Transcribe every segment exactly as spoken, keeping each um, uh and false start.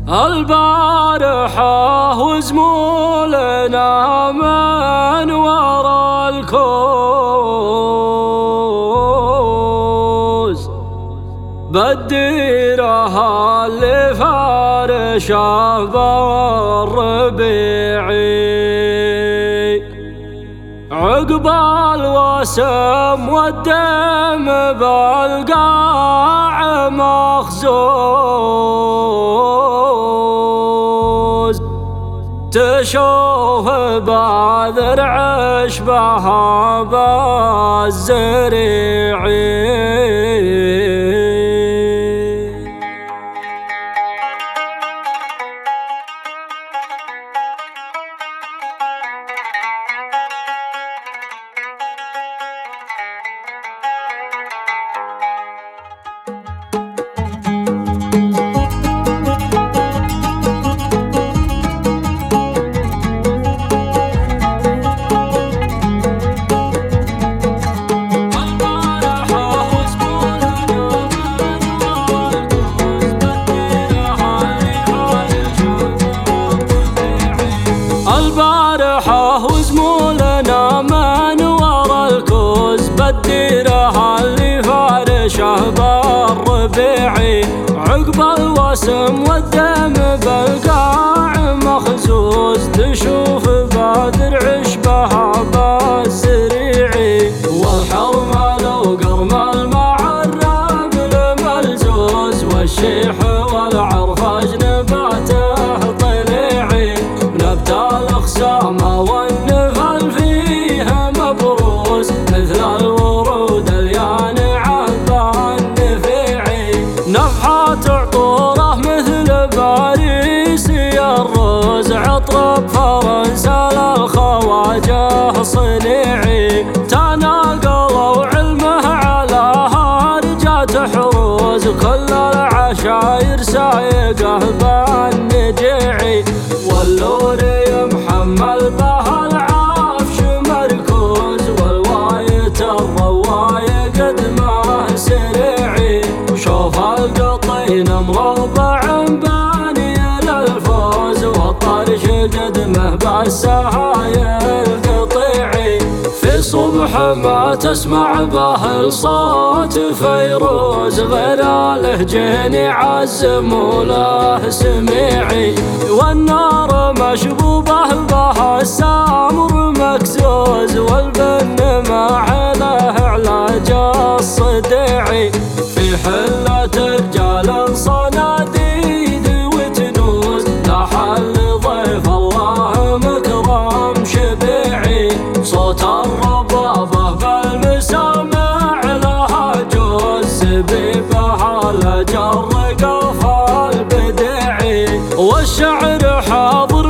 البارحة وزمولنا من ورا الكوز بالديرة اللي فارشة بالربيعي عقب الوسم والدم بالقاع مخزوز تشوف بعذر عشبها بالزريعي. البارحة وزمولنا من ورا الكوز بالديرة اللي فارشة بالربيعي عقب الوسم والدم بالقاع مخزوز تشوف بادر عشبها بالزريعي والحرمل وقرمل مع الرمل ملزوز والشيح والعرفاج نباته طليعي نبت الأخسام والنخل فيها مبروز مثل الورود اليانعة بالنفيعي نفحات عطوره مثل باريسي الروز عطر بفرنسا للخواجه صنيعي تناقلوا علمه على هارجات حروز كل العشاير سايقه بالنجيعي واللوري محمل بها العفش مركوز والواية الرواية قد ما سريعي شوف القطين مربع باني للفوز والطرش قدمه بالسهايل قطيعي في صبح ما تسمع به الصوت فيروز غير الهجين عزم وله سميعي والنار مشبوبه به السامر مكزوز والبن مع له علاج الصديعي في حلة رجال صناديد وتنوز لحل ضيف الله مكرم شبيعي صوت الربابة بالمسامع لها جوز سبيبها لجر قفا البديعي والشعر حاضر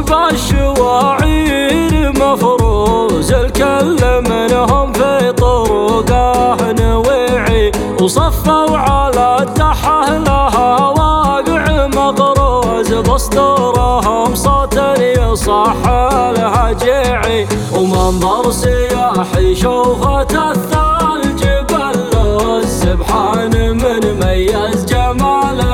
بالشواعير مفروز الكل منهم في طرقه نويعي وصفوا على الدحة لها واقع مغروز بصدورهم صوت يصح الهجيعي ومنظر سياحي شوفة الثلج باللوز سبحان من ميز جمال